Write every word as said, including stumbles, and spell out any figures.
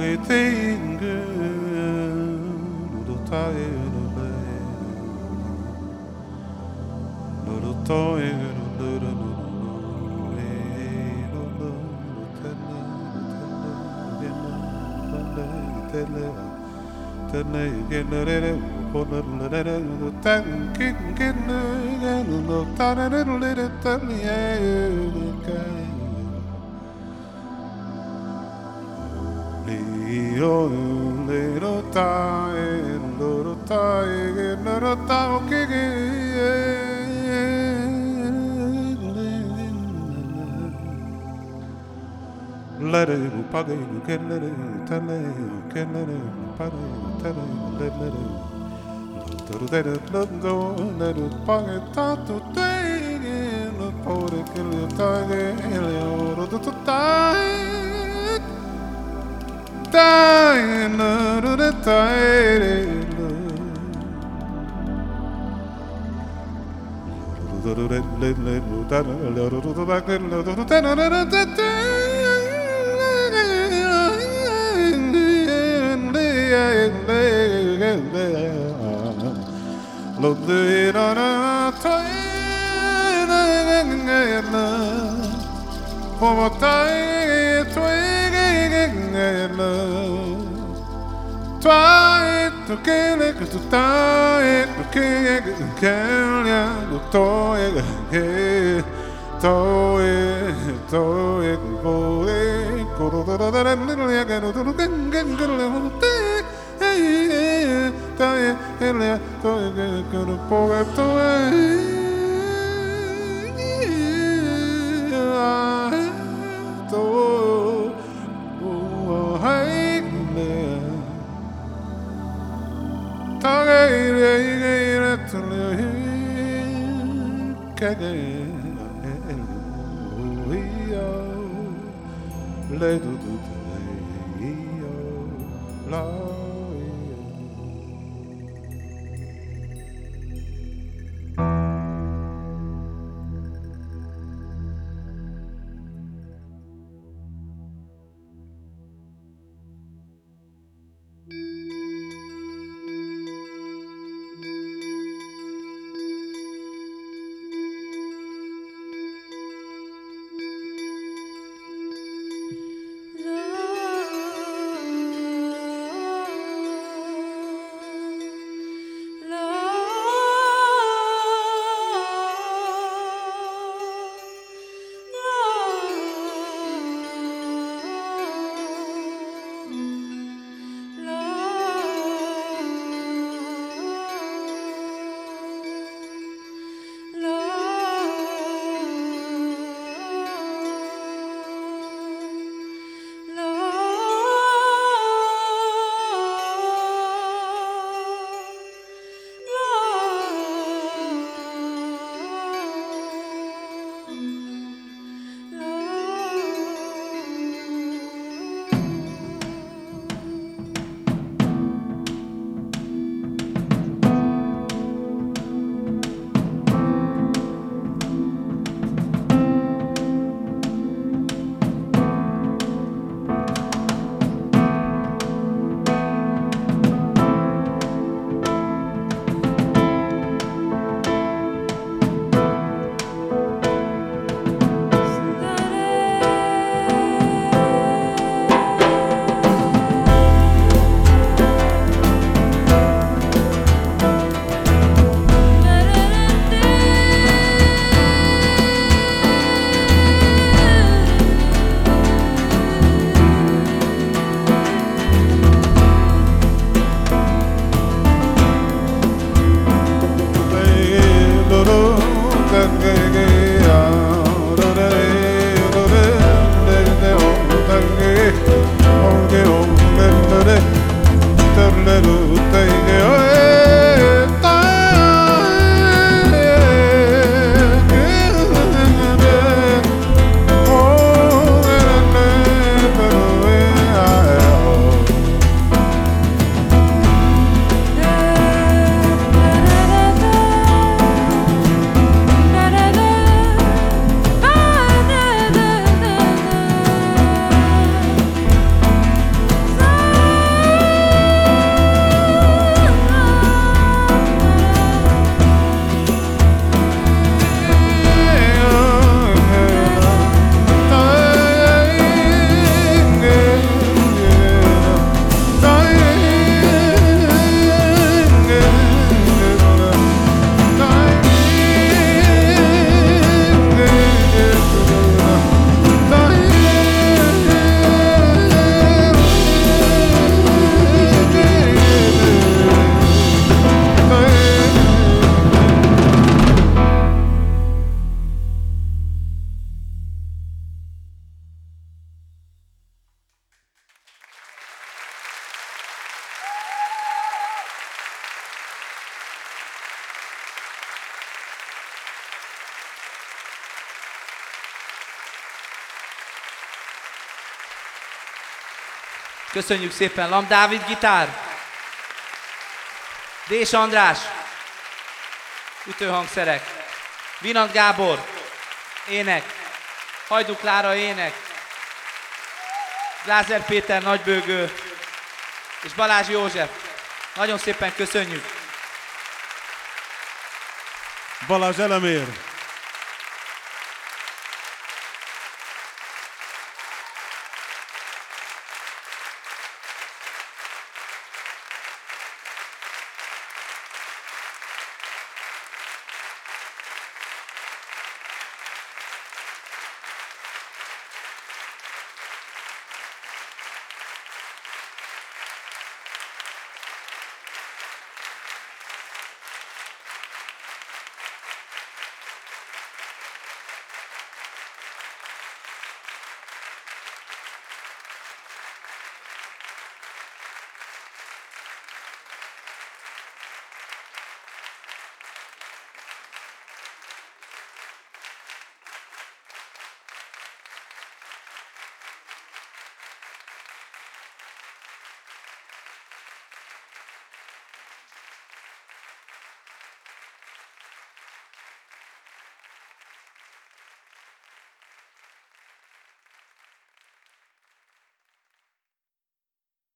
everything good. Little tired of it. Little tired of Little tired, little tired, little tired. Let it pag get let it tell it get let it pag tell it let let it let it let go let it pag ta tu te lo pore che le taghe le oro tu tu tai tai no do de tai do do let let let ta le oro tu tu back le do tu te no no te lo de na na tai na for tai twig na tai to kele to tai to kele kele to toi ke toi toi boe koro da da da little ya ga to gen gen gen te tai ele toi ke ko po to to oh hey le do do la Köszönjük szépen. Lam Dávid gitár. Dés András. Ütőhangszerek. Vinant Gábor. Ének. Hajdú Klára ének. Glázer Péter nagybőgő. És Balázs József. Nagyon szépen köszönjük. Balázs Elemér.